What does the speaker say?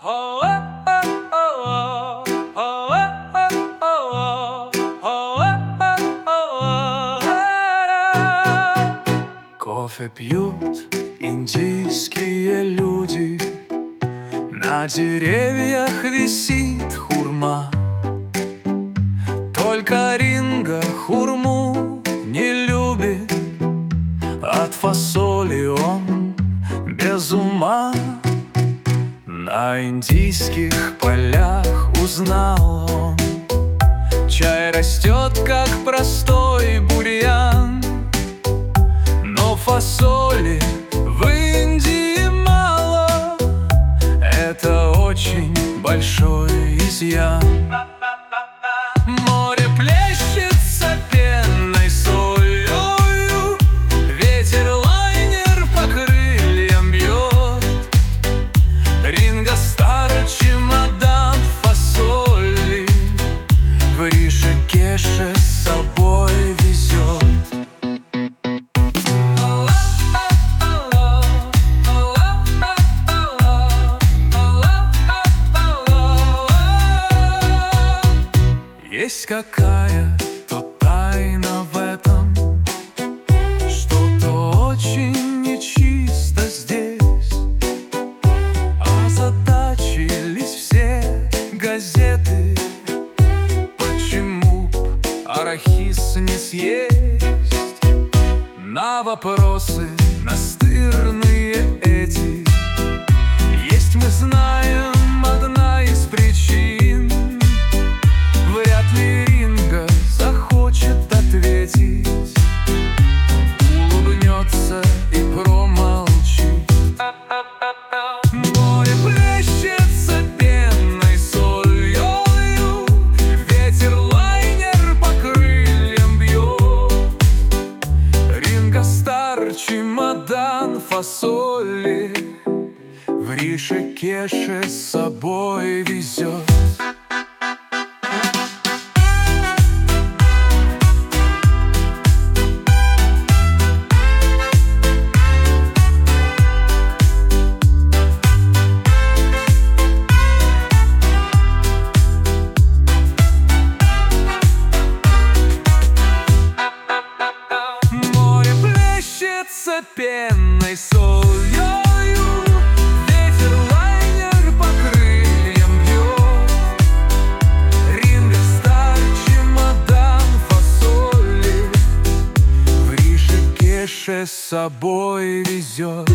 Кофе пьют индийские люди, на деревьях висит хурма. Только Ринго хурму не любит, от фасоли он без ума. На индийских полях узнал он, чай растет, как простой бурьян. Но фасоли в Индии мало, это очень большой изъян. Море плещется пенной солью, ветер лайнер по крыльям бьет. Ринго старый чемодан фасоли в Ришикеше с собой везет. Есть какая-то тайна в этом, что-то очень нечисто здесь. Озадачились все газеты, почему б арахис не съесть. На вопросы настырные эти есть, мы знаем, одна из причин. Вряд ли Ринго захочет ответить, улыбнется и промолчит. Море плещется пенной солью, ветер лайнер по крыльям бьет. Ринго стар чемодан фасоли в Ришикеше с собой везет. Пенной солью ветер лайнер по крыльям бьет. Ринго стар чемодан фасоли в Ришикеше с собой везет.